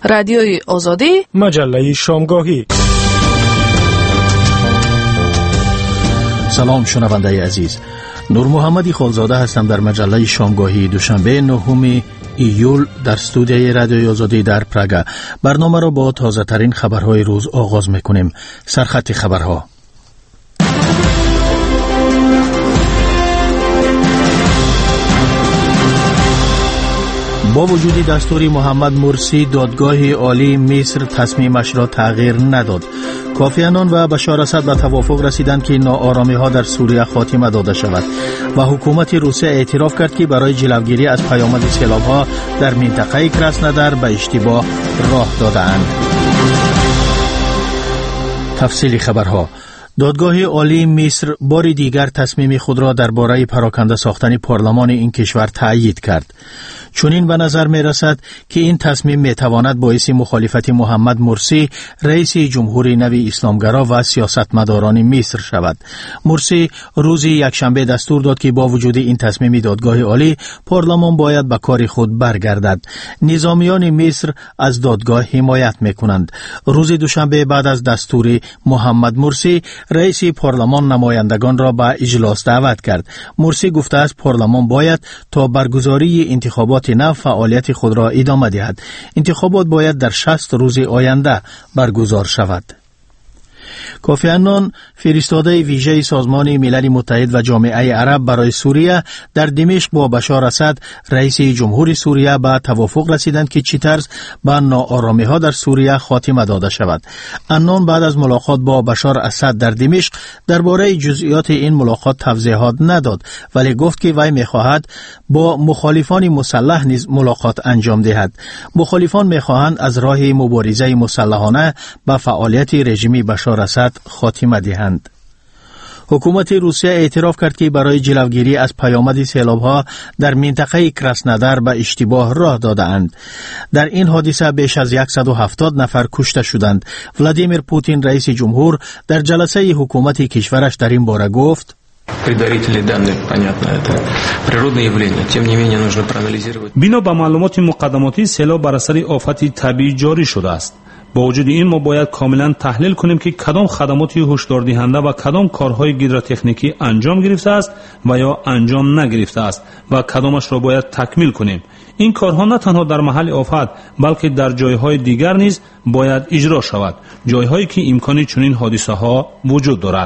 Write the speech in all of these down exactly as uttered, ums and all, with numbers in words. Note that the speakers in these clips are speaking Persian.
رادیوی آزادی، مجله شامگاهی. سلام شنونده عزیز، نور محمدی خالزاده هستم در مجله شامگاهی دوشنبه نهم ایول در استودیوی رادیوی آزادی در پراگ. برنامه را با تازه ترین خبرهای روز آغاز میکنیم. سرخط خبرها. با وجود دستور محمد مرسی، دادگاه عالی مصر تصمیمش را تغییر نداد. کوفی عنان و بشار اسد به توافق رسیدند که ناآرامی ها در سوریه خاتمه داده شود و حکومت روسیه اعتراف کرد که برای جلوگیری از پیامد سیلاب ها در منطقه کراسنودار به اشتباه راه دادند. تفصیل خبرها. دادگاه عالی مصر بار دیگر تصمیم خود را درباره پراکنده ساختن پارلمان این کشور تأیید کرد. چنین به نظر می رسد که این تصمیم می تواند باعث مخالفت محمد مرسی رئیس جمهوری نوی اسلامگرا و سیاستمداران مصر شود. مرسی روز یکشنبه دستور داد که با وجود این تصمیم دادگاه عالی، پارلمان باید به کار خود برگردد. نظامیان مصر از دادگاه حمایت می کنند. روز دوشنبه بعد از دستور محمد مرسی، رئیس پارلمان نمایندگان را به اجلاس دعوت کرد. مرسی گفته است پارلمان باید تا برگزاری انتخابات نو فعالیت خود را ادامه دهد. انتخابات باید در شصت روز آینده برگزار شود. کوفی عنان، فرستاده ویژه سازمان ملل متحد و جامعه عرب برای سوریه، در دمشق با بشار اسد رئیس جمهور سوریه به توافق رسیدند که چه طرز به ناآرامی ها در سوریه خاتمه داده شود. عنان بعد از ملاقات با بشار اسد در دمشق درباره جزئیات این ملاقات توضیحات نداد، ولی گفت که وی می‌خواهد با مخالفان مسلح نیز ملاقات انجام دهد. مخالفان می‌خواهند از راه مبارزه مسلحانه به فعالیت رژیم بشار اسد خاتمه دهند. حکومت روسیه اعتراف کرد که برای جلوگیری از پیامد سیلاب‌ها در منطقه کراسنودار به اشتباه راه داده‌اند. در این حادثه بیش از صد و هفتاد نفر کشته شدند. ولادیمیر پوتین رئیس جمهور در جلسه حکومت کشورش در این باره گفت: بنا به معلومات مقدماتی، سیلاب بر اثر آفت طبیعی جاری شده است. با وجود این ما باید کاملا تحلیل کنیم که کدام خدمات هشدار دهنده و کدام کارهای گیدراتکنیکی انجام گرفته است و یا انجام نگرفته است و کدامش را باید تکمیل کنیم. این کارها نه تنها در محل آفت بلکه در جایهای دیگر نیز باید اجرا شود، جایهایی که امکان چنین حادثه ها وجود دارد.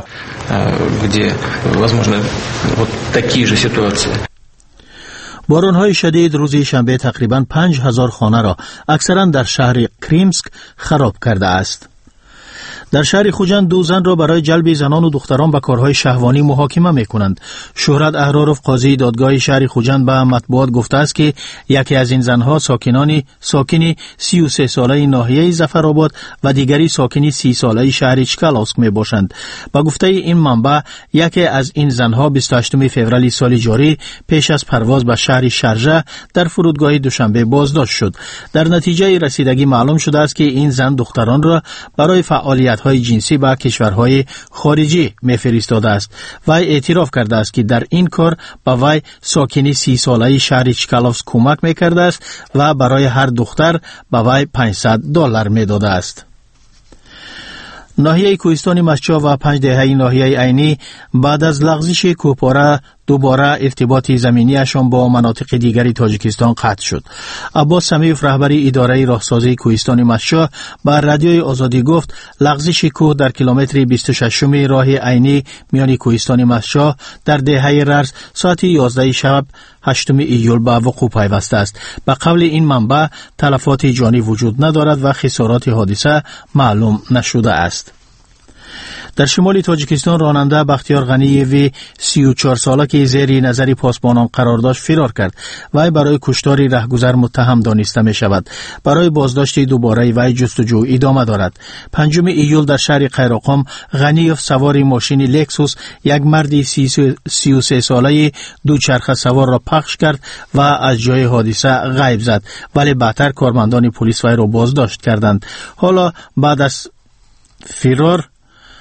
باران‌های شدید روز شنبه تقریباً پنج هزار خانه را اکثراً در شهر کریمسک خراب کرده است. در شهر خوجند دو زن را برای جلب زنان و دختران به کارهای شهوانی محاکمه می‌کنند. شهرت احراروف، قاضی دادگاه شهر خوجند به مطبوعات گفته است که یکی از این زنها ساکنانی ساکنی سی و سه ساله ناحیه ظفرآباد و دیگری ساکنی سی ساله شهر چکالاسک میباشند. با گفته این منبع، یکی از این زنها بیست و هشتم فوریه سال جاری پیش از پرواز به شهر شارجه در فرودگاه دوشنبه بازداشت شد. در نتیجه رسیدگی معلوم شده است که این زن دختران را برای فعالیت های جنسی به کشورهای خارجی میفرستاده است. وی اعتراف کرده است که در این کار به وی ساکنی سی ساله شهر چکالاسک کمک میکرده است و برای هر دختر به وی پانصد دلار میداده است. ناحیه کوهستان مشچا و پنج دهه ناحیه عینی بعد از لغزش کوهپاره دوباره ارتباط زمینیشان با مناطق دیگری تاجیکستان قطع شد. عباس سمیف، رهبری اداره راهسازی کوهستان مشچا، به رادیوی آزادی گفت لغزش کوه در کیلومتر بیست و شش راه عینی میان کوهستان مشچا در دهه رز ساعت یازده شب هشتم ایول به وقوع پیوسته است. به قول این منبع تلفات جانی وجود ندارد و خسارات حادثه معلوم نشده است. در شمال تاجیکستان راننده بختیار غنیوی سی و چهار ساله که زیر نظر پاسبانان قرار داشت فرار کرد. وی برای کشتار رهگذر متهم دانسته می شود. برای بازداشت دوباره وی جستجو ادامه دارد. پنجم ایول در شهر قیراقام غنیوف سوار ماشین لکسوس یک مرد سی و سه ساله دوچرخه سوار را پخش کرد و از جای حادثه غیب زد، ولی بعدتر کارمندان پلیس وی را بازداشت کردند. حالا بعد از فرار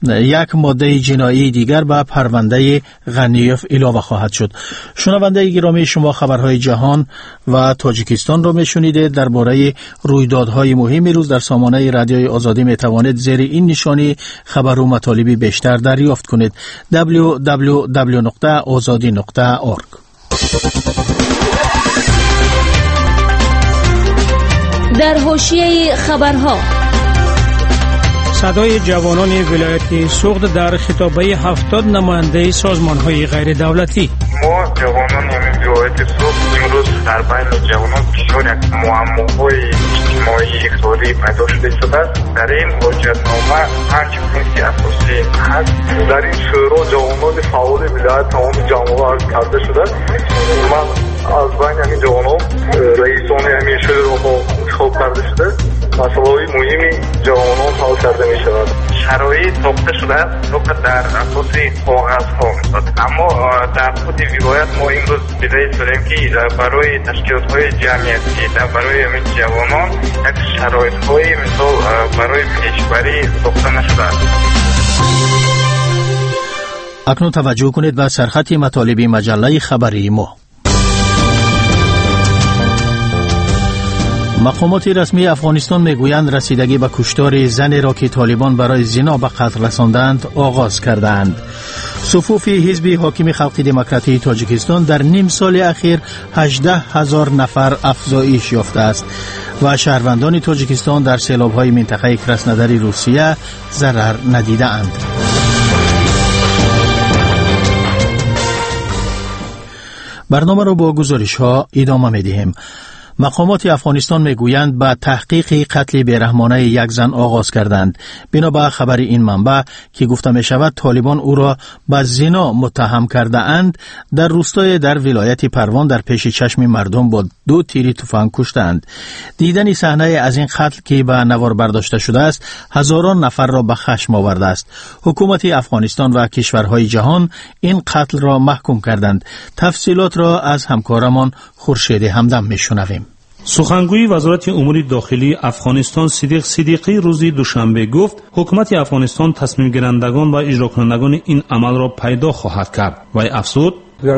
یک ماده جنایی دیگر به پرونده غنیوف اضافه خواهد شد. شنونده گرامی، شما خبرهای جهان و تاجیکستان را میشنیدید. درباره رویدادهای مهم روز در سامانه رادیوی آزادی می توانید زیر این نشانی خبر و مطالبی بیشتر دریافت کنید. دبلیو دبلیو دبلیو نقطه آزادی نقطه اورگ. در حوشیه خبرها، صدای جوانان ولایت سوخت در خطابه هفتاد نماینده سازمان‌های غیر دولتی. ما جوانان ولایت سوخت امروز در بین جوانان بسیار یک معماهای اجتماعی اقتصادی پیدا شده است. در این حجتنامه پنج پوینت اساسی هست. در این شورا جوانان فعال ولایت تمام جامعه عرض کرده شده. من از بین همین جوانان رئیسان همین شورا را انتخاب کرده شده. مسائل مهمی جوانان حل کرده می شود. شرایط ساخته شده است فقط در اساس کاغذ ها میشود، اما در خود ولایت ما امروز بدهی شدیم که برای تشکیلات های جمعیتی در برای همین جوانان یک شرایط های مثال برای پیشبری ساخته نشده است. اکنون توجه کنید به سرخط مطالب مجله خبری ما. مقامات رسمی افغانستان میگویند رسیدگی به کشتار زنی را که طالبان برای زنا به قتل رساندند آغاز کردند. صفوف حزب حاکم خلق دموکراتی تاجیکستان در نیم سال اخیر هجده هزار نفر افزایش یافته است و شهروندان تاجیکستان در سیلاب‌های منطقه کراسنوداری روسیه ضرر ندیده‌اند. برنامه را با گزارش‌ها ادامه می‌دهیم. مقامات افغانستان میگویند به تحقیق قتل بیرحمانه یک زن آغاز کردند. بنا به خبر این منبع که گفته می شود طالبان او را به زنا متهم کرده اند، در روستای در ولایت پروان در پیش چشم مردم با دو تیر تفنگ کشتند. دیدن صحنه از این قتل که به نوار برداشته شده است هزاران نفر را به خشم آورده است. حکومت افغانستان و کشورهای جهان این قتل را محکوم کردند. تفصیلات را از همکارمان خورشید همدم میشنویم. سخنگوی وزارت امور داخلی افغانستان صدیق صدیقی روز دوشنبه گفت حکومت افغانستان تصمیم گیرندگان و اجرا کنندگان این عمل را پیدا خواهد کرد. وی افزود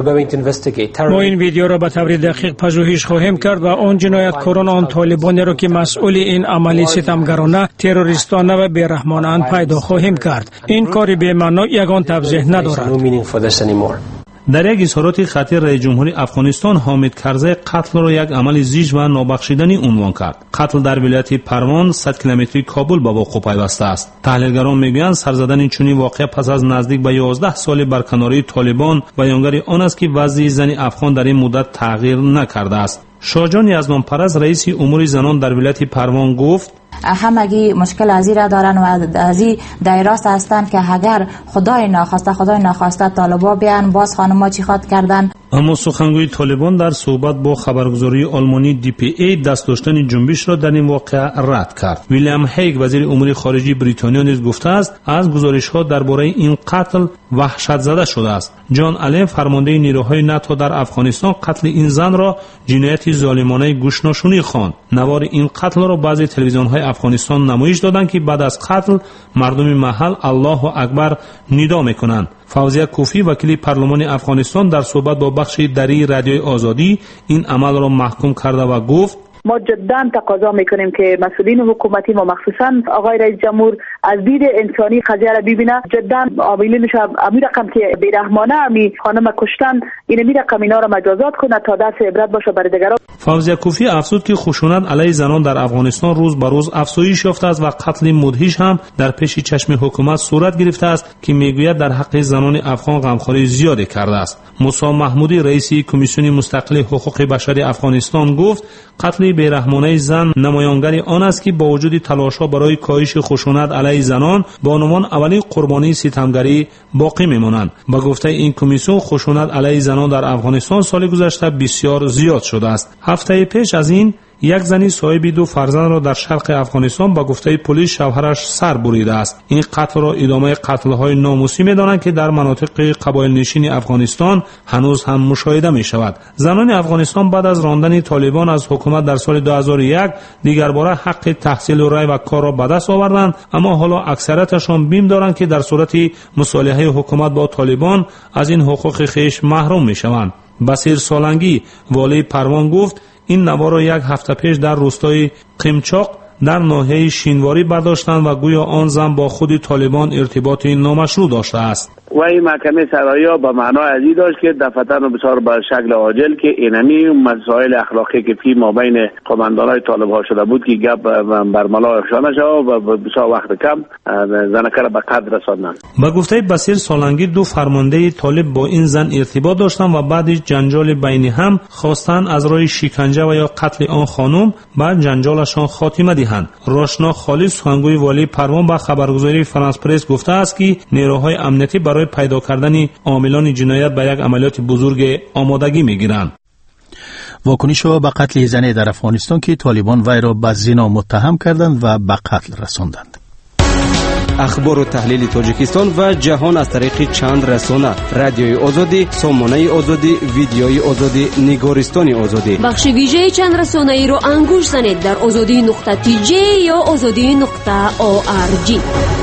ما این ویدیو را به طور دقیق پژوهش خواهیم کرد و آن جنایتکاران آن طالبانی را که مسئول این عملی ستمگرانه، تروریستانه و بیرحمانه پیدا خواهیم کرد. این کار بی‌معنا یگان توضیح ندارد. در یک اظهارات خطیر رئیس جمهوری افغانستان حامد کرزی قتل را یک عمل زیج و نابخشودنی عنوان کرد. قتل در ولایت پروان صد کیلومتری کابل به وقوع پیوسته است. تحلیلگران میگویند سرزدن چنین واقعه پس از نزدیک به یازده سال برکناری طالبان بیانگر آن است که وضع زن افغان در این مدت تغییر نکرده است. شاهجان یزدانپرست رئیس امور زنان در ولایت پروان گفت همگی مشکل از این را دارن و از این دایراست هستند که اگر خدای ناخواسته خدای ناخواسته طالبا بیان باز خانم‌ها چی خواد کردن. اما سخنگوی طالبان در صحبت با خبرگزاری آلمانی دی پی ای دست داشتن جنبش را در این واقعه رد کرد. ویلیام هیگ وزیر امور خارجه بریتانیا نیز گفته است از گزارش‌ها درباره این قتل وحشت زده شده است. جان آلن فرمانده نیروهای ناتو در افغانستان قتل این زن را جنایت ظالمانه گوش‌نشینی خواند. نوار این قتل را بعضی تلویزیون‌های افغانستان نمایش دادند که بعد از قتل مردم محل الله اکبر ندا می‌کنند. فوزیه کوفی وکیل پارلمان افغانستان در صحبت با بخش دری رادیوی آزادی این عمل را محکوم کرده و گفت ما جدا تقاضا میکنیم که مسئولین حکومتی و مخصوصا آقای رئیس جمهور از دید انسانی قضیه را ببینه. جدا عاملینش امی رقم که بیرحمانه امی خانم کشتن این امی رقم اینا را مجازات کنه تا درس عبرت باشه برای دیگران. فوزیه کوفی افزود که خشونت علیه زنان در افغانستان روز به روز افزایش یافته است و قتل مدهش هم در پیش چشم حکومت صورت گرفته است که میگوید در حق زنان افغان غمخواری زیادی کرده است. موسی محمودی رئیس کمیسیون مستقل حقوق بشر افغانستان گفت قتل بیرحمانه زن نمایانگر آن است که با وجود تلاش‌ها برای کاهش خشونت علیه زنان با عنوان اولین قربانی ستمگری باقی میمانند. با گفته این کمیسیون خشونت علیه زنان در افغانستان سال گذشته بسیار زیاد شده است. هفته پیش از این یک زنی صاحب دو فرزند را در شرق افغانستان با گفته پلیس شوهرش سر بریده است. این قتل را ادامه قتل‌های ناموسی می‌دانند که در مناطق قبایل نشین افغانستان هنوز هم مشاهده می‌شود. زنان افغانستان بعد از راندن طالبان از حکومت در سال دو هزار و یک دیگر باره حق تحصیل و رای و کار را به دست آوردند، اما حالا اکثریتشان بیم دارند که در صورت مصالحه حکومت با طالبان از این حقوق خیش محروم می‌شوند. بصیر سالنگی والی پروان گفت این نوا را یک هفته پیش در روستای قمچاق در ناحیه شینواری برداشتند و گویا آن زن با خود طالبان ارتباط نامشروع داشته است. و این محکمه سرایا به معنای ازی داشت که دفتر و بسیار به شکل عاجل که اینمی مسائل اخلاقی که فی ما بین قماندانای طالب ها شده بود که گپ برملا افشا نشود و بسیار وقت کم زنکه را به قتل رساندند. با گفته بصیر سالنگی دو فرمانده طالب با این زن ارتباط داشتند و بعد جنجال بینی هم خواستند از راه شکنجه و یا قتل آن خانم بعد جنجالشان خاتمه دهند. روشنا خالص سخنگوی والی پروان با خبرگزاری فرانس پرس گفته است که نیروهای امنیتی برای پیدا کردن عاملان جنایت به یک عملیات بزرگ آمادگی میگیرند. واکنش به قتل زنی در افغانستان که طالبان وی را به زنا متهم کردند و به قتل رساندند. اخبار و تحلیل تاجیکستان و جهان از طریق چند رسانه: رادیوی آزادی، سامانه آزادی، ویدیوی آزادی، نگارستان آزادی. بخش ویژه چند رسانه ای رو انگوش زنید در آزادی نقطه تی جی یا آزادی نقطه او آر جی.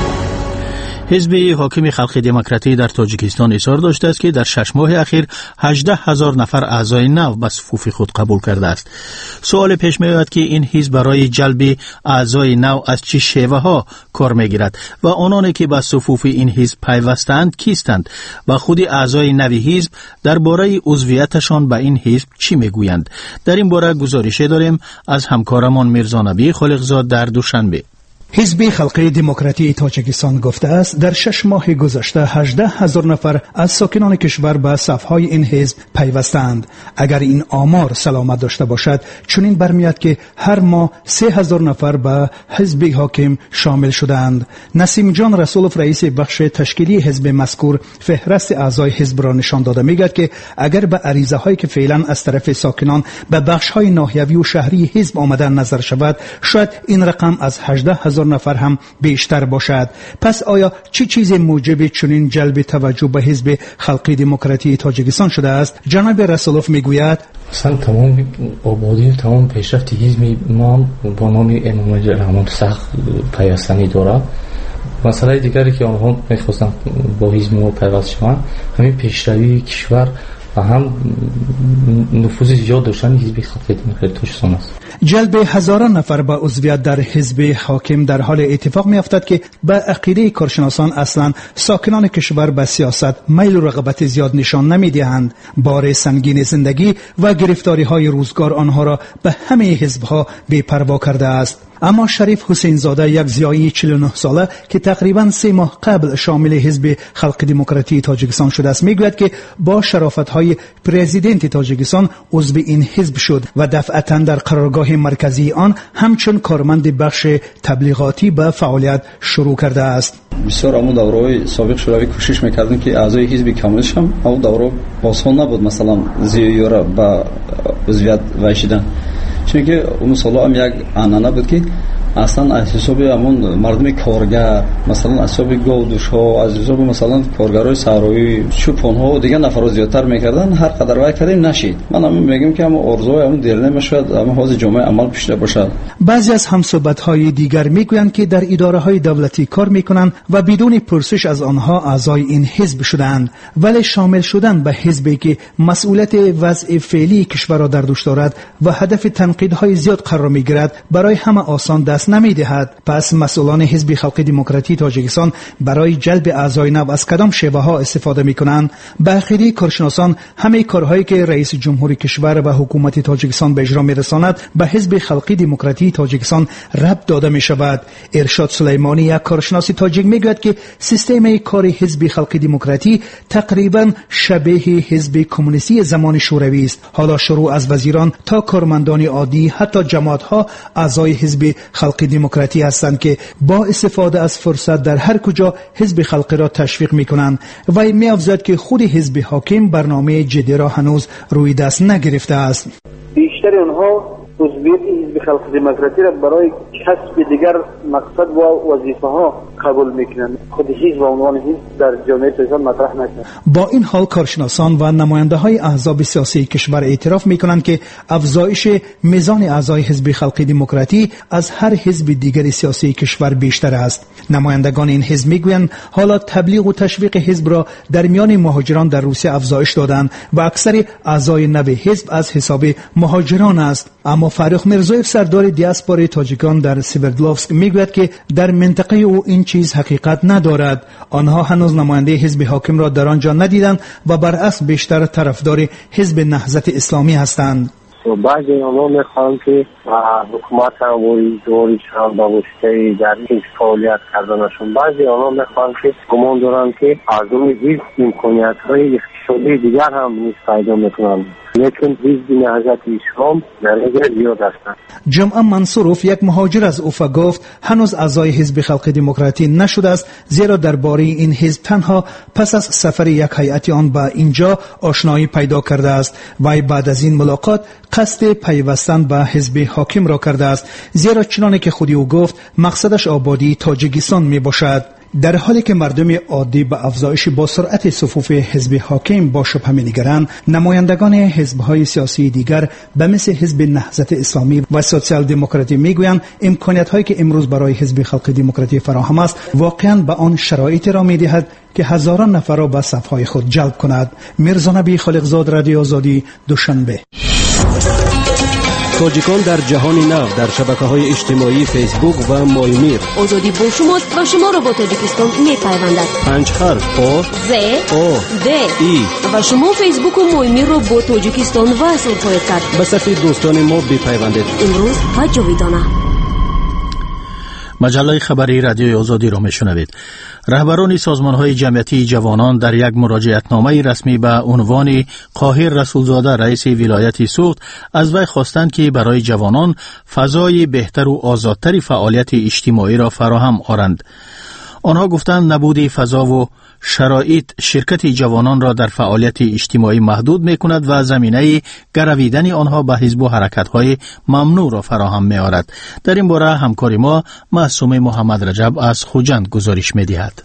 حزب حاکم خلق دموکراتی در تاجیکستان اصرار داشته است که در شش ماه اخیر هجده هزار نفر اعضای نو به صفوف خود قبول کرده است. سوال پیش می آید که این حزب برای جلب اعضای نو از چه شیوه ها کار می گیرد و آنانی که به صفوف این حزب پیوستند کیستند و خود اعضای نوی حزب درباره عضویتشان به این حزب چی می گویند؟ در این باره گزارشی داریم از همکارمان میرزا نبی خالقزاد در دوشنبه. حزب خلق دموکراتی تاجیکستان گفته است در شش ماه گذشته هجده هزار نفر از ساکنان کشور به صفهای این حزب پیوستند. اگر این آمار سلامت داشته باشد چنین برمیاد که هر ماه سه هزار نفر به حزب حاکم شامل شدند. نسیم جان رسولوف رئیس بخش تشکیلی حزب مذکور فهرست اعضای حزب را نشان داده میگوید که اگر به عریضه هایی که فعلا از طرف ساکنان به بخش های ناحیوی و شهری حزب آمدن نظر شود شاید این رقم از هجده هزار نفر هم بیشتر باشد. پس آیا چه چیز موجب چنین جلب توجه به حزب خلق دموکراتی تاجیکستان شده است؟ جناب رسولوف میگوید اصلا تمام آبادی و تمام پیشرفت حزب ما با نام امام رحمان سخت پیوستنی دارد. مسئله دیگری که آنها میخواستن با حزب ما پیوست شوند همین پیشروی کشور و هم نفوذ زیاد داشتن حزب خلق دموکراتی تاجیکستان است. جلب هزاران نفر به عضویت در حزب حاکم در حال اتفاق می‌افتد که به عقیده کارشناسان اصلا ساکنان کشور به سیاست میل و رغبت زیاد نشان نمی‌دهند. بار سنگین زندگی و گرفتاری‌های روزگار آنها را به همه حزب‌ها بی‌پروا کرده است. اما شریف حسین زاده یک زیایی چهل و نه ساله که تقریباً سه ماه قبل شامل حزب خلق دموکراتی تاجیکستان شده است میگوید که با شرافت‌های پرزیدنت تاجیکستان عضو این حزب شد و دفعتاً در قرارگاه مرکزی آن همچون کارمند بخش تبلیغاتی به فعالیت شروع کرده است. بسیار امو دورهای سابق شوروی کوشش میکردیم که اعضای حزب کامل شم، اما دوره آسان نبود مثلا زیایی را به عضویت وشیدن، چون که اون سالا هم یک عنعنه بود که اصلا از حساب همون مردم کارگر مثلا از حساب گودوش ها از حساب مثلا کارگرای صحرایی چوپان ها دیگه نفر زیادتر میکردن. هر قدر وای کردیم نشید. من هم میگم که هم ارزوی همون دل نمیشد اما حاضر جامعه عمل پیش باشد. بعضی از همصحبت های دیگر میگویند که در اداره های دولتی کار میکنند و بدون پرسش از آنها اعضای این حزب شدند، ولی شامل شدن به حزبی که مسئولیت وضع فعلی کشور را در دوش دارد و هدف تنقیدهای زیاد قرار میگیرد برای همه آسان دست نمیدهد. پس مسئولان حزب خلق دموکراتی تاجیکستان برای جلب اعضای نو از کدام شیوه ها استفاده میکنند؟ به عقیده کارشناسان همه کارهایی که رئیس جمهور کشور و حکومت تاجیکستان به اجرا میرساند به حزب خلق دموکراتی تاجیکستان ربط داده می شود. ارشاد سلیمانی یک کارشناس تاجیک میگوید که سیستم کار حزب خلق دموکراتی تقریبا شبیه حزب کمونیستی زمان شوروی است. حالا شروع از وزیران تا کارمندان عادی حتی جماعت‌ها اعضای حزب خلق دموکراتی هستند که با استفاده از فرصت در هر کجا حزب خلق را تشویق میکنند و می‌افزاید که خود حزب حاکم برنامه جدی را هنوز روی دست نگرفته است. بیشتر اونها عضویت حزب خلق دموکراتی را برای کسب دیگر مقصد و وظیفه ها قبول میکنند. خود حزب و عنوان حزب در جامعه اسلامی مطرح نکنند. با این حال کارشناسان و نماینده های احزاب سیاسی کشور اعتراف میکنند که افزایش میزان اعضای حزب خلق دموکراتی از هر حزب دیگر سیاسی کشور بیشتر است. نمایندگان این حزب میگویند حالا تبلیغ و تشویق حزب را در میان مهاجران در روسیه افزایش دادند و اکثر اعضای نو حزب از حساب مهاجران است. اما فرخ میرزویف سردار دیاسپورای تاجیکان در سیوردلوفسک میگوید که در منطقه او این چیز حقیقت ندارد. آنها هنوز نماینده حزب حاکم را در آنجا ندیدند و برعکس بیشتر طرفدار حزب نهضت اسلامی هستند. بعضی آنها میخواهند که حکومت هم دوری شان با وسیله در این فعالیت کردنشون. بعضی آنها میخواهند که گمان دارند که اعضای حزب امکانیت های اقتصادی دیگر هم نیز پیدا میکنند، لیکن حزب نهضت اسلام در اینجا زیاد هستند. جمعه منصوروف یک مهاجر از اوفا گفت هنوز اعضای حزب خلق دموکراتی نشده است، زیرا درباره این حزب تنها پس از سفر یک هیئت آن به اینجا آشنایی پیدا کرده است. وی بعد از این ملاقات قصد پیوستن به حزب حاکم را کرده است، زیرا چنانه که خودی او گفت مقصدش آبادی تاجیکستان می باشد. در حالی که مردم عادی به افزایش با سرعت صفوف حزب حاکم با شبهه می‌نگرند، نمایندگان حزب‌های سیاسی دیگر به مثل حزب نهضت اسلامی و سوسیال دموکراتی میگویند امکانیت‌هایی که امروز برای حزب خلق دموکراتی فراهم است واقعاً به آن شرایط را می‌دهد که هزاران نفر را به صف‌های خود جلب کند. میرزا نبی خالقزاد، رادیو آزادی، دوشنبه. تاجیکان در جهان نو در شبکه‌های اجتماعی فیسبوک و مایمیر. آزادی با شماست و شما را با تاجیکستان می‌پیوندد. پنج حرف آ ز آ د ای و شما فیسبوک و مایمیر را با تاجیکستان وصل خواهید کرد. به صفحه دوستان ما بپیوندید. امروز هر جاویدانه. مجله خبری رادیوی آزادی را میشنوید. رهبران سازمان‌های جمعیتی جوانان در یک مراجعتنامه رسمی به عنوان قاهر رسولزاده رئیس ولایت سوخت از وی خواستند که برای جوانان فضای بهتر و آزادتر فعالیت اجتماعی را فراهم آورند. آنها گفتند نبود فضا و شرایط شرکت جوانان را در فعالیت اجتماعی محدود می‌کند و زمینه گرویدن آنها به حزب و حرکت‌های ممنوع را فراهم می‌آورد. در این باره همکار ما معصوم محمد رجب از خوجند گزارش می‌دهد.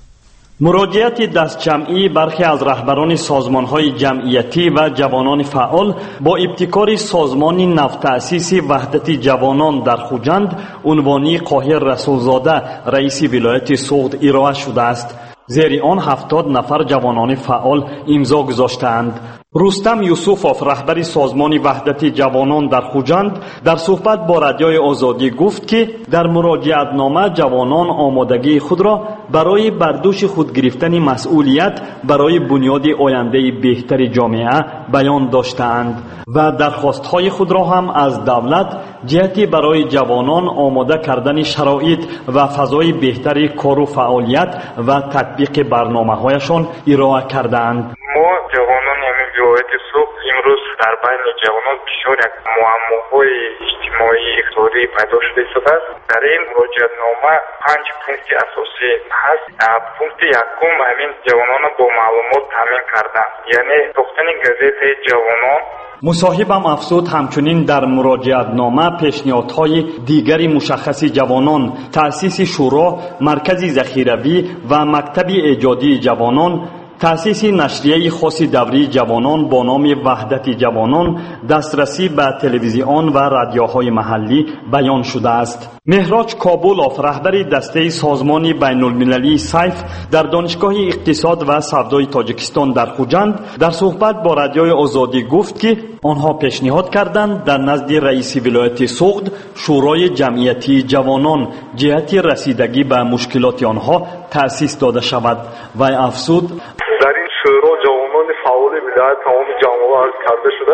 مراجعت دستجمعی برخی از رهبران سازمان‌های جمعیتی و جوانان فعال با ابتکار سازمان نوتأسیس وحدت جوانان در خوجند عنوانی قاهر رسولزاده رئیس ولایت سوخت ارائه شده است. زیر آن هفتاد نفر جوانان فعال امضا گذاشتند. رستم یوسفوف رهبر سازمان وحدت جوانان در خوجند در صحبت با رادیوی آزادی گفت که در مراجعتنامه جوانان آمادگی خود را برای بردوش خود گرفتن مسئولیت برای بنیاد آینده بهتر جامعه بیان داشتند و درخواست‌های خود را هم از دولت جهتی برای جوانان آماده کردن شرایط و فضای بهتر کار و فعالیت و تطبیق برنامه‌هایشان ارائه کردند. ما جوانان همین ولایت سوخت امروز در بین جوانان بسیار یک معماهای اجتماعی اقتصادی پیدا شده است. در این مراجعتنامه پنج پونکت اساسی هست. پونکت یکم همین جوانان با معلومات تامین کردن، یعنی ساختن گزیته جوانان. مصاحبم افزود همچنین در مراجعتنامه پیشنهادهای دیگری مشخص جوانان، تأسیس شورا، مرکز ذخیروی و مکتب ایجادی جوانان، تأسیس نشریه خاص دوری جوانان با نام وحدت جوانان، دسترسی به تلویزیون و رادیوهای محلی بیان شده است. مهراج کابولوف رهبر دسته سازمان بین المللی سیف در دانشگاه اقتصاد و سودای تاجیکستان در خوجند در صحبت با رادیوی آزادی گفت که آنها پیشنهاد کردند در نزد رئیس ولایت سوخت شورای جمعیتی جوانان جهت رسیدگی به مشکلات آنها تأسیس داده شود و افزود در این شورا جوانان فعال ولایت تمام جامعه عرض کرده شده.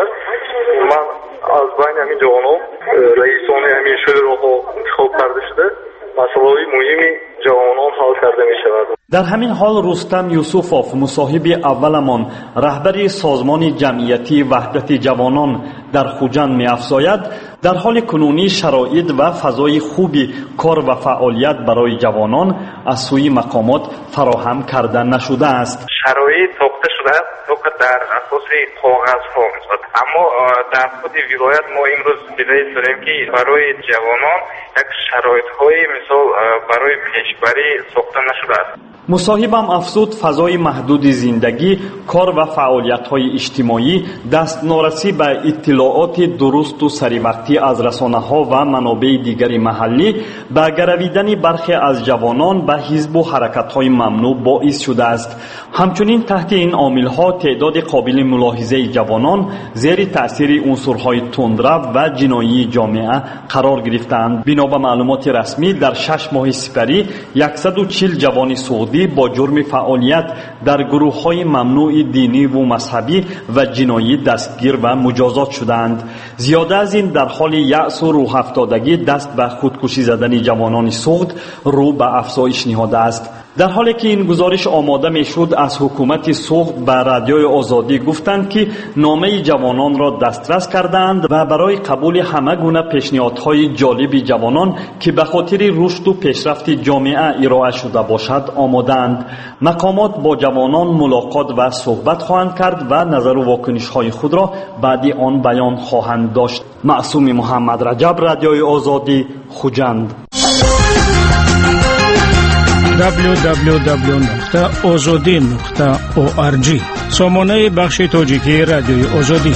من از بین همین جوانان رئیسان همین شورا را انتخاب کرده شده. مسائل مهمی جوانان حل کرده می شود. در همین حال رستم یوسفوف مصاحب اولمان رهبر سازمان جمعیتی وحدت جوانان در خوجند می افزاید در حال کنونی شرایط و فضای خوبی کار و فعالیت برای جوانان از سوی مقامات فراهم کرده نشده است. شرایط ساخته شده است فقط در اساس کاغذ ها میشد، اما در خود ولایت ما امروز بدهید داریم که برای جوانان یک شرایط های مثال برای پیشبری ساخته نشده است. مصاحبم افزود فضای محدود زندگی، کار و فعالیت‌های اجتماعی، دست نارسی به اطلاعات درست و سریع از رسانه‌ها و منابع دیگر محلی به گرویدن برخی از جوانان به حزب و حرکت‌های ممنوع باعث شده است. همچنین تحت این عامل‌ها تعداد قابل ملاحظه جوانان زیر تأثیر عنصرهای تندرو و جنایی جامعه قرار گرفتند. بنا به معلومات رسمی در شش ماه سپری صد و چهل جوان سعودی با جرم فعالیت در گروه‌های ممنوع دینی و مذهبی و جنایی دستگیر و مجازات شدند. زیاده از این در حال یأس و روح افتادگی دست به خودکشی زدن جوانان سعود رو به افزایش نهاده است. در حالی که این گزارش آماده میشد از حکومت سعود به رادیوی آزادی گفتند که نامه جوانان را دسترس کردند و برای قبول همه گونه پیشنهادهای جالب جوانان که به خاطر رشد و پیشرفت جامعه ارائه شده باشد آمادند. مقامات با جوانان ملاقات و صحبت خواهند کرد و نظر و واکنش‌های خود را بعد آن بیان خواهند داشت. معصوم محمد رجب، رادیوی آزادی، خوجند. دبلیو دبلیو دبلیو نقطه آزادی نقطه او آر جی سامانه بخش تاجیکی رادیوی آزادی.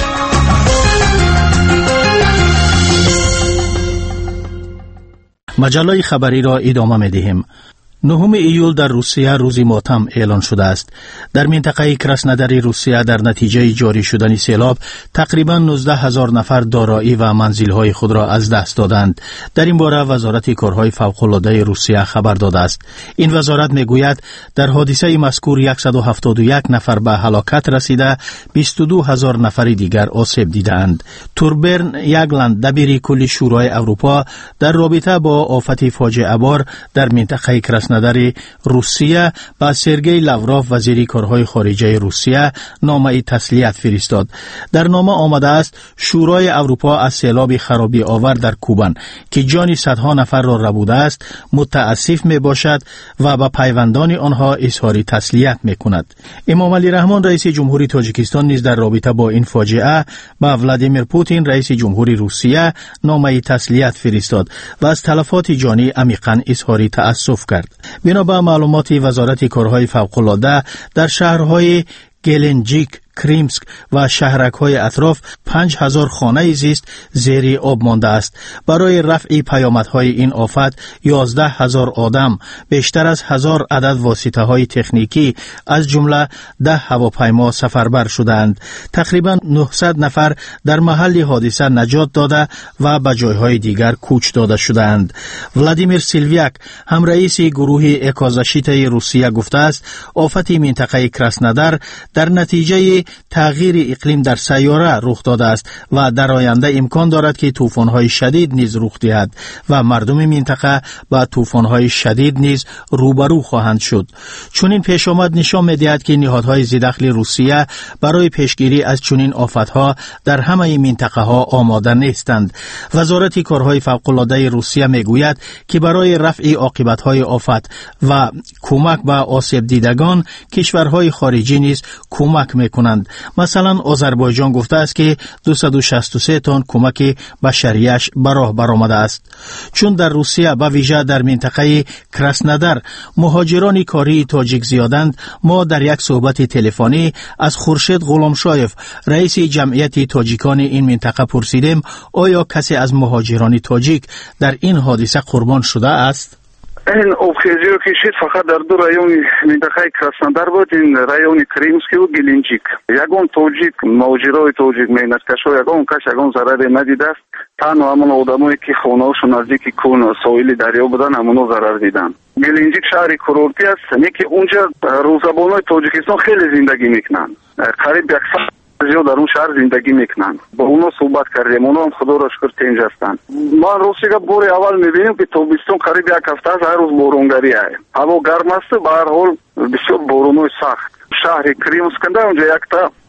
مجله خبری را ادامه می‌دهیم. نهم ایول در روسیه روزی ماتم اعلان شده است. در منطقه کراسنوداری روسیه در نتیجه جاری شدن سیلاب تقریبا نوزده هزار نفر دارایی و منزل‌های خود را از دست دادند. در این باره وزارت کارهای فوق‌العاده روسیه خبر داده است. این وزارت میگوید در حادثه مذکور صد و هفتاد و یک نفر به هلاکت رسیده، بیست و دو هزار نفر دیگر آسیب دیدند. توربرن یگلند دبیر کل شورای اروپا در رابطه با آفت فاجعه بار در منطقه کراسنوداری در روسیه با سرگئی لاوروف وزیر کارهای خارجه روسیه نامه تسلیت فرستاد. در نامه آمده است شورای اروپا از سیلاب خرابی آور در کوبان که جان صدها نفر را ربوده است متاسف می باشد و با پیوندان آنها اظهار تسلیت می کند. امام علی رحمان رئیس جمهوری تاجیکستان نیز در رابطه با این فاجعه با ولادیمیر پوتین رئیس جمهوری روسیه نامه تسلیت فرستاد و از تلفات جانی عمیقاً اظهار تأسف کرد. بنا به معلومات وزارت کارهای فوق‌العاده در شهرهای گلنجیک، کریمسک و شهرک‌های اطراف پنج هزار خانه زیست زیر آب مانده است. برای رفع پیامدهای این آفت یازده هزار آدم، بیشتر از هزار عدد واسطه‌های تکنیکی از جمله ده هواپیما سفربر شدند. تقریبا نهصد نفر در محل حادثه نجات داده و به جایهای دیگر کوچ داده شدند. ولادیمیر سیلویاک هم رئیس گروه اکازاشیتای روسیه گفته است آفت منطقه کراسنودار در نتیجه تغییر اقلیم در سیاره رخ داده است و در آینده امکان دارد که طوفان‌های شدید نیز رخ دهد و مردم منطقه با طوفان‌های شدید نیز روبرو خواهند شد. چون این پیش آمد نشان می‌دهد که نهادهای ذی‌دخل روسیه برای پیشگیری از چنین آفت‌ها در همه منطقه‌ها آماده نیستند. وزارت کارهای فوق‌العاده روسیه می‌گوید که برای رفع عاقبت‌های آفت و کمک به آسیب دیدگان کشورهای خارجی نیز کمک می‌کنند. مثلا آذربایجان گفته است که دویست و شصت و سه تن کمک بشریش به راه برآمده است. چون در روسیه به ویژه در منطقه کراسنودار مهاجران کاری تاجیک زیادند، ما در یک صحبت تلفنی از خورشید غلامشایف رئیس جمعیت تاجیکان این منطقه پرسیدیم آیا کسی از مهاجران تاجیک در این حادثه قربان شده است؟ این ابخیزی رو کشید فقط در دو رایون منطقه کراسنودار بود، این رایون کریمسکی و گلینجیک. یگون توجیک مهاجرای توجیک مهنتکشا یگون کس یگون ضرری ندیده است. تنها همون آدمایی که خونه‌هاشون نزدیک کون ساحل دریا بودن همونو ضرر دیدن. گلینجیک شهر کورورتی است که اونجا روزبانای تاجیکستان خیلی زندگی میکنن. قریب صد زیاد در اون شهر زندگی میکنن. با اونا صحبت کردیم، اونا هم خدا را شکر تنج هستن. ما روسیه بور اول میبینیم که تابستون قریب یک هفته است هر روز بارونگری است. هوا گرم است، به هر حال بسیار بارونای سخت. شهر کریمسک اونجا یک تا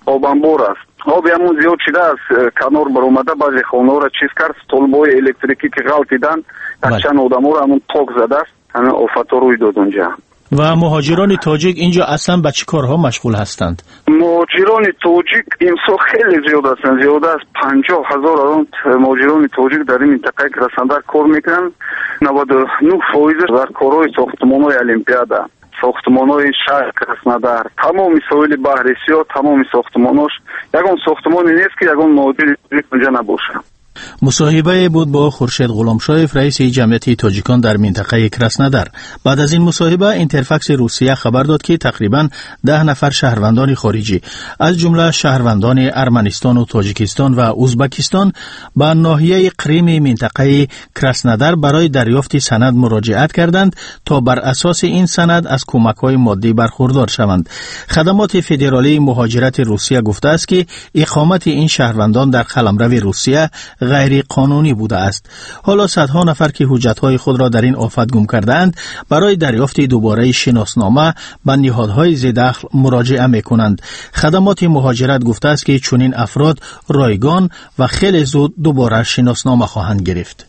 آبانبار است. آب همون زیاد شده است، کنار برآمده بعضی خانه‌ها را چیز کرد، طالبای الکتریکی که غلطیدن یک چند آدم‌ها را همون تاک زده است، همین آفت‌ها روی داد اونجا. و مهاجران تاجیک اینجا اصلا به چه کارها مشغول هستند؟ مهاجران تاجیک امسال خیلی زیاد هستند، زیاد از پنجاه هزار مهاجران تاجیک در این منطقه کرسندر کار میکنن. نود و نه فایز در کارهای ساختمان‌های المپیاده، ساختمان‌های شهر کرسندر، تمام ساحل بحر سیاه، تمام ساختماناش یگان ساختمانی نیست که یگان مهاجر اونجا نباشه. مصاحبه بود با خورشید غلامشایف رئیس جمعیت تاجیکان در منطقه کرسندر. بعد از این مصاحبه اینترفکس روسیه خبر داد که تقریباً ده نفر شهروندان خارجی از جمله شهروندان ارمنستان و تاجیکستان و ازبکستان به ناحیه قریم منطقه کرسندر برای دریافت سند مراجعت کردند تا بر اساس این سند از کمک‌های مادی برخوردار شوند. خدمات فدرالی مهاجرت روسیه گفته است که اقامت این شهروندان در قلمرو روسیه غیر قانونی بوده است. حالا صدها نفر که حجتهای خود را در این آفت گم کردند برای دریافت دوباره شناسنامه به نهادهای ذی‌دخل مراجعه می‌کنند. خدمات مهاجرت گفته است که چنین افراد رایگان و خیلی زود دوباره شناسنامه خواهند گرفت.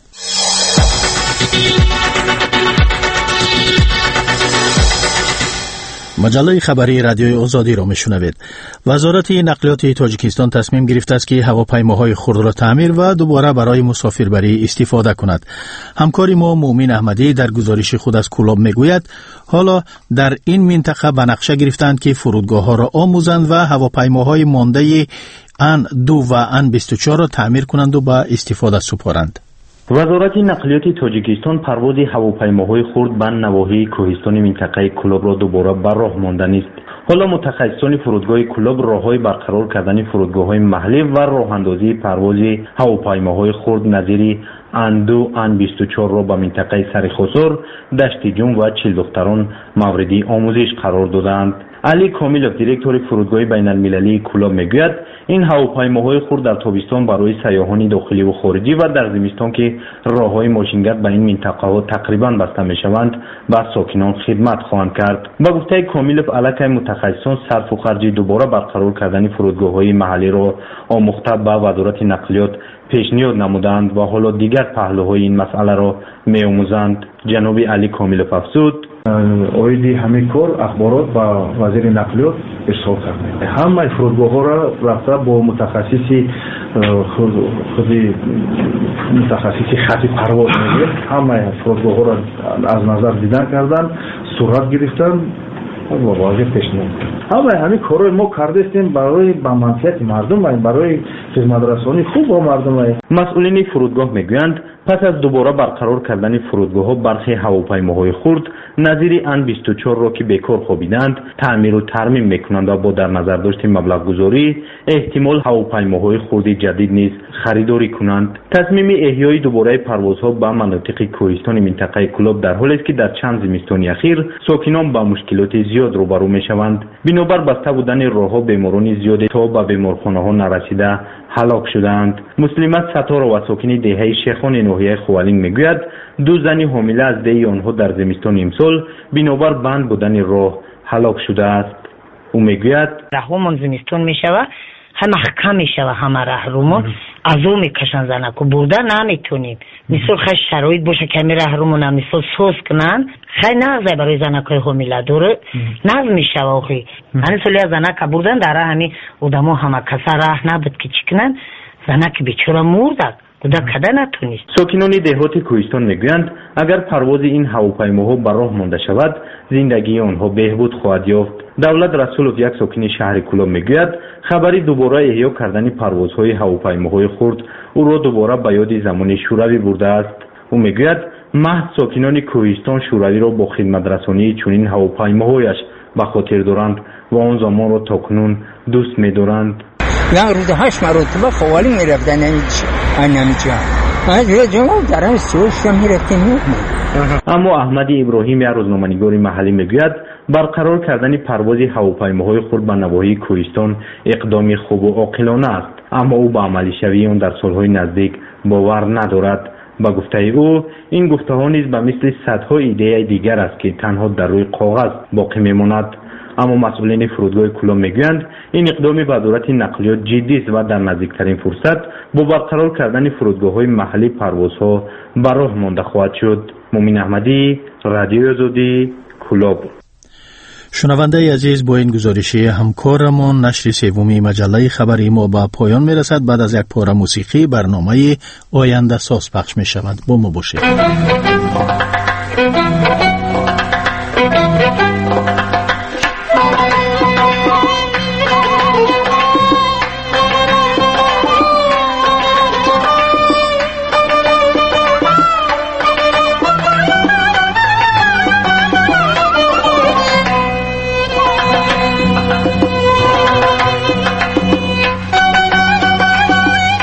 مجله خبری رادیوی آزادی را میشنوید. وزارت نقلیات تاجیکستان تصمیم گرفته است که هواپیماهای خرد را تعمیر و دوباره برای مسافربری استفاده کند. همکار ما مومن احمدی در گزارش خود از کلاب میگوید حالا در این منطقه به نقشه گرفتند که فرودگاه ها را آموزند و هواپیماهای مانده ان دو و ان بیست و چهار را تعمیر کنند و به استفاده سپارند. وزارت نقلیات تاجیکستان پرواز هواپیماهای خرد به نواحی کوهستانی منطقه کلاب را دوباره بر راه ماندن است. حالا متخصصان فرودگاه کلاب راههای برقرار کردن فرودگاه‌های محلی و راه‌اندازی پرواز هواپیماهای خرد نظیر ان دو ان بیست و چهار را به منطقه سرخوزر، دشت جون و چیل دختران موردی آموزش قرار دادند. علی کاملوف دیرکتور فرودگاه بین المللی کلاب میگوید این هواپیماهای خرد در تابستان برای سیاحان داخلی و خارجی و در زمستان که راههای ماشینگرد به این منطقه ها تقریبا بسته میشوند به ساکنان خدمت خواهند کرد. با گفته کاملوف علاقه متخصصان صرف و خرج دوباره برقرار کردن فرودگاه‌های محلی را آموخته به وزارت نقلیات پیشنهاد نمودند و حالا دیگر پهلوهای این مسئله را می‌آموزند. جناب علی کاملوف افزود اویدی همه کار اخبارات با وزیر نقلیات ارسال کرده. همه فرودگاه‌ها را رفته با متخصصی خودی متخصصی خط پرواز میگه همه فرودگاه‌ها را از نظر دیدن کردن، صورت گرفتن و واژه پیشنهاد. همه همین کارو ما کردیم برای با منفعت مردم و برای خدمت رسانی خوب با مردم. مسئولین فرودگاه میگویند پس از دوباره برقرار کردن فرودگاه‌ها برخی هواپیماهای خرد نظیر ان بیست و چهار را که بیکار خوابیدند تعمیر و ترمیم میکنند و با در نظر داشت مبلغ گذاری احتمال هواپیماهای خرد جدید نیز خریداری کنند. تصمیم احیای دوباره پروازها به مناطق کوهستانی منطقه کلاب در حالی است که در چند زمستان اخیر ساکنان با مشکلات زیاد روبرو میشوند. بنابر بسته بودن راهها بیماران زیاد تا به بیمارخانه‌ها نرسیده هلاک شدند. مسلمت ستاره و ساکن دهه شیخان ناحیه خوالینگ میگوید دو زن حامله از دهه آنها در زمستان امسال بنابر بند بودن راه هلاک شده است. او میگوید راهمون زمستان میشوه همه کم میشوه، همه راهرومون از او میکشن زنک و برده نمیتونیم. مثل خیلی شرایط باشه کمی راهرومون هم مثل سوز کنن خیلی نغزه برای زنک های حامله دوره نغز میشوه. آخی هنی سالی از زنک بردن در همین ادامو همه کسا راه نبود که چکنن زنک بیچاره مردد بوده کده نتونیست. ساکنان دهات کوهستان میگویند اگر پرواز این هواپیماها بر راه مانده شود زندگی آنها بهبود خواهد یافت. دولت رسولوف یک ساکن شهر کلاب میگوید خبری دوباره احیا کردن پروازهای هواپیماهای خرد او را دوباره به یاد زمان شوروی برده است. او میگوید محض ساکنان کوهستان شوروی را با خدمت رسانی چنین هواپیماهایش به خاطر دارند و آن زمان را تاکنون دوست می‌دارند. یا روز هشت مرتبه خوالی میرفتن نمی‌چه از جواب درم سوش میرفتیم. اما احمد ابراهیم یا روزنامه‌نگار محلی میگوید برقرار کردن پرواز هواپیماهای خرد به نواحی کوهستان اقدامی خوب و عاقلانه است، اما او به عملی شوی آن در سالهای نزدیک باور ندارد. با گفته او این گفته ها نیز به مثل صدها ایده دیگر است که تنها در روی کاغذ باقی میماند. اما مسئولین فرودگاه کلوب میگویند این اقدام به دولت نقلیات جدی است و در نزدیکترین فرصت با برقرار کردن فرودگاه‌های محلی پروازها به راه مانده خواهد شد. مومن احمدی، رادیوی آزادی، کلوب. شنونده عزیز، با این گزارشی همکارمون نشر سومی مجله خبری ما به پایان میرسد. بعد از یک پاره موسیقی برنامه آینده ساز پخش می شود. با ما باشید.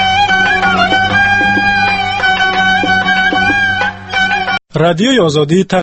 رادیوی آزادی